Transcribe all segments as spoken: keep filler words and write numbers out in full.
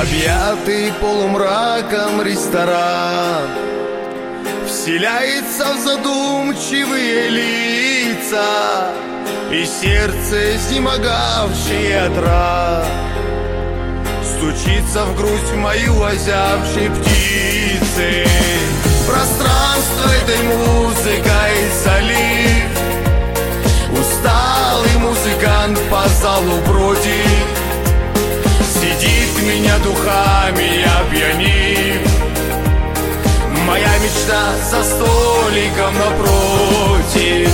Объятый полумраком ресторан вселяется в задумчивые лица, и сердце, изнемогавшее от ран, стучится в грудь мою озябшей птицы. Пространство этой музыкой залив, усталый музыкант по залу бродит, сидит меня духами опьянив. Моя мечта за столиком напротив.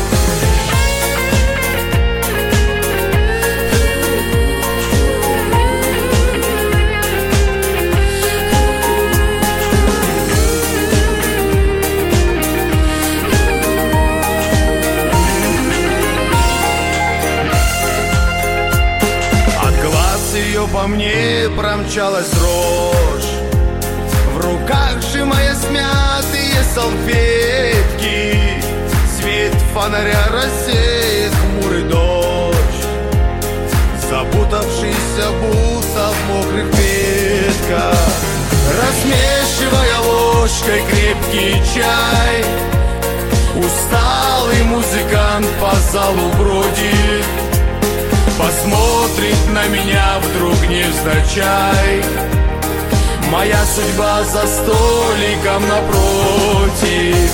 Ее по мне промчалась дрожь, в руках сжимая смятые салфетки. Свет фонаря рассеет хмурый дождь, запутавшийся будто в мокрых ветках. Размешивая ложкой крепкий чай, усталый музыкант по залу бродит, посмотрит на меня вдруг невзначай. Моя судьба за столиком напротив.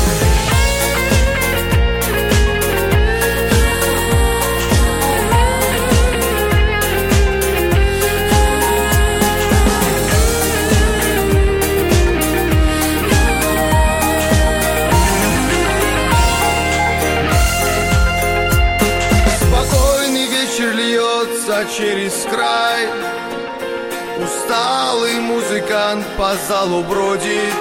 Через край усталый музыкант по залу бродит.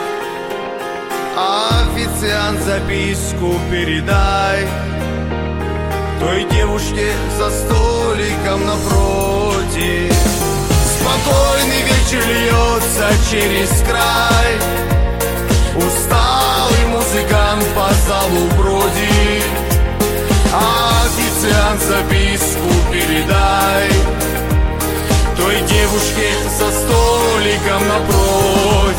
Официант, записку передай той девушке за столиком напротив. Спокойный вечер льется через край, усталый музыкант по залу бродит. Официант, записку передай той девушке за столиком напротив.